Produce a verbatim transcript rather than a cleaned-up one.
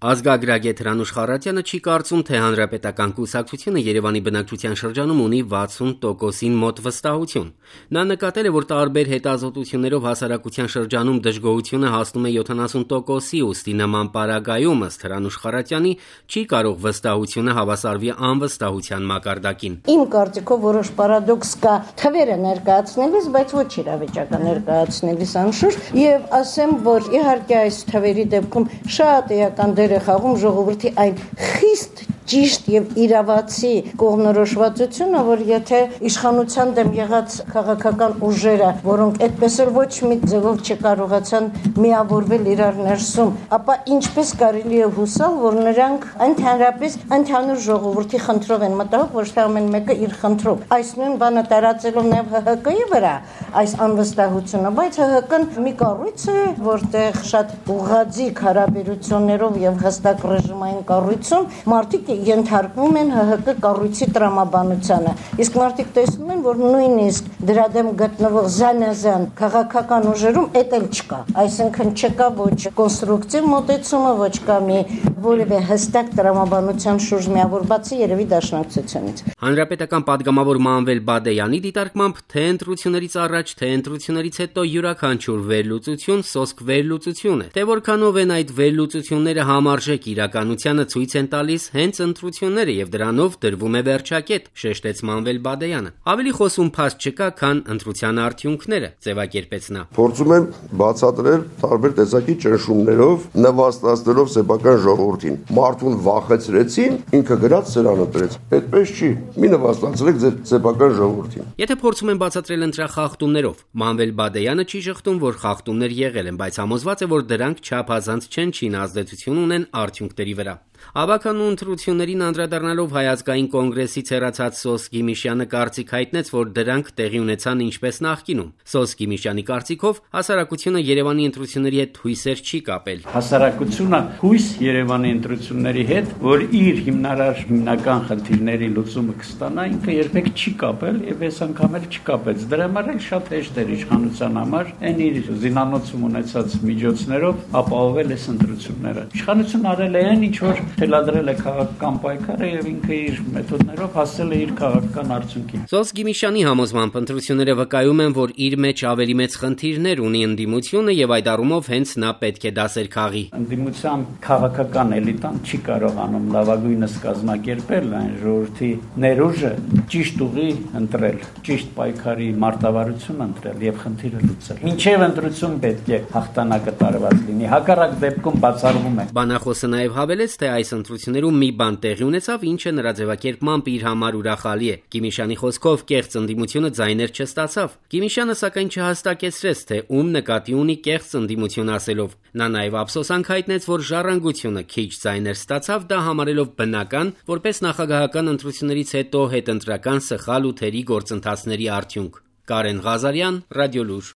Ազգագրագետ Հրանուշ Խառատյանը չի կարծում, թե Հանրապետական կուսակցությունը Երևանի բնակչության շրջանում ունի վաթսուն տոկոսին մոտ վստահություն։ Նա նկատել է, որ տարբեր հետազոտություններով հասարակության շրջանում դժգոհությունը հասնում է յոթանասուն տոկոսի, ուստի նման պարագայում, ըստ Հրանուշ Խառատյանի, չի կարող վստահությունը հավասարվի անվստահության մակարդակին։ Իմ կարծիքով որոշ պարադոքս կա թվերը ներկայացնելիս, բայց ոչ իրավիճակը ներկայացնելիս անշուշտ, եւ ասեմ, որ իհարկե այս թվերի դեպքում շատ էական դեր խաղում ժողովրդի այն խիստ ճիշտ եւ իրավացի կողմնորոշվածությունը, որ եթե իշխանության դեմ եղած քաղաքական ուժերը, որոնք այդպես էլ ոչ մի ձևով չկարողացան միավորվել իրար ներսում, ապա ինչպես կարելի է հուսալ, որ նրանք ընդհանրապես ընդհանուր ժողովրդի խնդրով են մտահոգ, ոչ թե ամեն մեկը իր խնդրով։ Այս նույն բանը տարածելով նաեւ Հ Հ Կի վրա այս անվստահությունը, բայց Հ Հ Կն մի կառույց է, որտեղ շատ ուղղաձիգ հարաբերություններով եւ հստակ ռեժիմային կառույցում մարդիկ ենթարկվում են Հ Հ Կի կառույցի տրամաբանությանը։ Իսկ մարդիկ տեսնում են, որ նույնիսկ դրա դեմ գտնվող զանազան քաղաքական ուժերում էդ էլ չկա։ Այսինքն չկա ոչ կոնստրուկտիվ մոտեցումը, ոչ կա մի որևէ հստակ տրամաբանության շուրջ միավորվածի երևի դաշնակցությունից։ Հանրապետական падգամավոր Մանվել Բադեյանի դիտարկմամբ, թե ընտրություններից առաջ, թե ընտրություններից հետո յուրաքանչյուր վերլուծություն սոսկ վերլուծություն է, թե որքանով են այդ վերլուծությունները համարժեք իրականությանը ցույց են տալիս հենց ընտրությունները եւ դրանով դրվում է վերջակետ, շեշտեց Մանվել Բադեյանը։ Ավելի խոսում փաստ չկա, քան ընտրության արդյունքները, ձևակերպեց նա։ Փորձում են բացատրել տարբեր տեսակի ճնշումներով, նվաստացնելով սեփական ժողովրդին։ Մարդուն վախեցրեցին, ինքը գրած սրան ընտրեց։ Այդպես չի։ Մի նվաստացրեք ձեր սեփական ժողովրդին։ Եթե փորձում են բացատրել ընտրախախտումներով, Մանվել Բադեյանը չի շղթում, որ խախտումներ եղել են, բայց համոզված է, որ դրանք չափազանց չնչին ազդեցություն ունեն արդյունքների վրա։ Ավականու ընտրություններին անդրադառնալով Հայ ազգային կոնգրեսից հեռացած Սոս Գիմիշյանը կարծիք հայտնեց, որ դրանք տեղի ունեցան ինչպես նախկինում։ Սոս Գիմիշյանի կարծիքով հասարակությունը Երևանի ընտրությունների հետ հույսեր չի կապել։ Հասարակությունը հույս Երևանի ընտրությունների հետ, որ իր հիմնարար հիմնական խնդիրների լուծումը կստանա, ինքը երբեք չի կապել եւ այս անգամ էլ չկապեց։ Դրա համար էլ շատ հեշտ էր իշխանության համար այն իր զինանոցում ունեցած միջոցներով ապահովել այս ընտրությունները։ Իշխանությունն արել է այն, ինչ որ թելադրել է քաղաքական պայքարը եւ ինքը իր մեթոդներով հասել է իր քաղաքական արդյունքին։ Սոս Գիմիշյանի համոզմամբ ընտրությունները վկայում են, որ իր մեջ ավելի մեծ խնդիրներ ունի ընդդիմությունը եւ այդ առումով հենց նա պետք է դասեր քաղի։ Ընդդիմության քաղաքական էլիտան չի կարողանում լավագույնս կազմակերպել այն ժողովրդի ներուժը ճիշտ ուղի ընտրել, ճիշտ պայքարի մարտավարություն ընտրել եւ խնդիրը լուծել։ Մինչեւ ընտրություն պետք է հաղթանակը տարված լինի։ Հակառակ դեպքում բացառվում է։ Բանախոսը նաեւ հավելեց, թե այս ընտրություններում մի բան տեղի ունեցավ, ինչը նրա ձևակերպմամբ իր համար ուրախալի է։ Գիմիշյանի խոսքով կեղծ ընդդիմությունը ձայներ չստացավ։ Գիմիշյանը սակայն չհաստակեցրեց, թե ում նկատի ունի կեղծ ընդդիմություն ասելով։ Նա նաև ափսոսանք հայտնեց, որ ժառանգությունը քիչ ձայներ ստացավ, դա համարելով բնական, որպես նախագահական ընտրություններից հետո հետընտրական սխալ ու թերի գործընթացների արդյունք։ Կարեն Ղազարյան, Ռադիոլուր։